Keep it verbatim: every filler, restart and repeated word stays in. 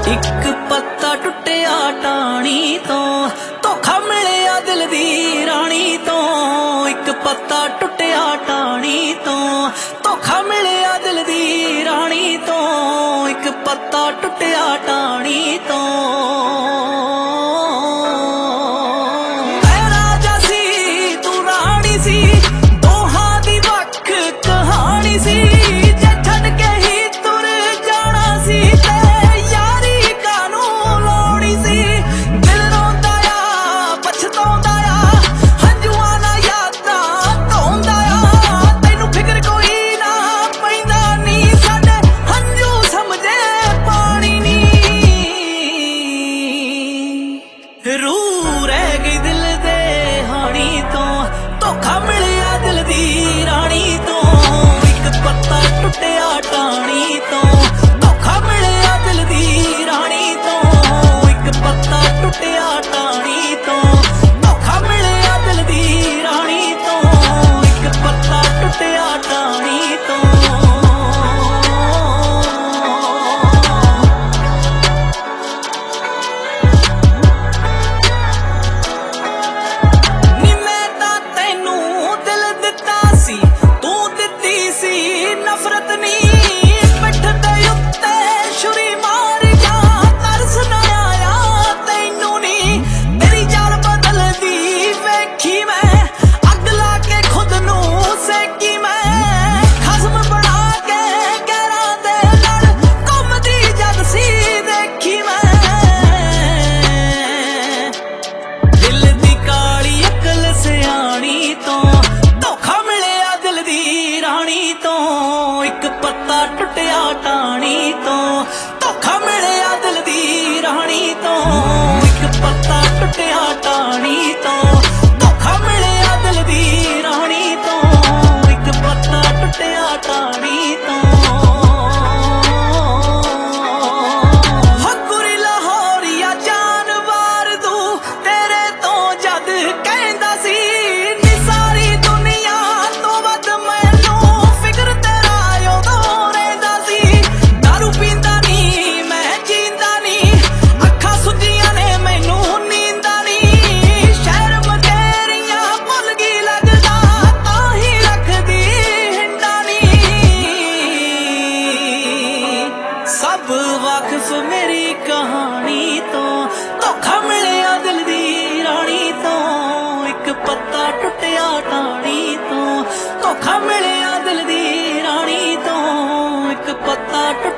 एक पत्ता टुटिया टाणी तो धोखा मिलिया दिल दी रानी तो। एक पत्ता टुटिया टाणी तो धोखा मिलिया दिल दी रानी तो। एक पत्ता टुटिया टाणी तो। रूह रह गई दिल दे हानी तो धोखा मिलिया दिल दी रानी तो। एक पत्ता टुटिया टाणी तो धोखा मिलिया दिल दी रानी तो। एक पत्ता टुटिया टाणी तो धोखा मिलिया दिल दी रानी तो। एक पत्ता टुटिया टाणी तो। एक पत्ता टुटिया टाणी तो धोखा मिलिया दिल दी रानी तो। एक पत्ता टुटिया टाणी तो धोखा मिलिया दिल दी रानी तो। एक पत्ता टुटिया टाणी तो। हकुरी लाहौरिया जान वार दू तेरे तो जद कहंदा सी सारी दुनिया तो वध मैनू फिक्र सब वाकिफ मेरी कहानी तो धोखा मिलिया दिल दी रानी तो। एक पत्ता टुटिया टाणी तो धोखा मिलिया दिल दी रानी तो। एक पत्ता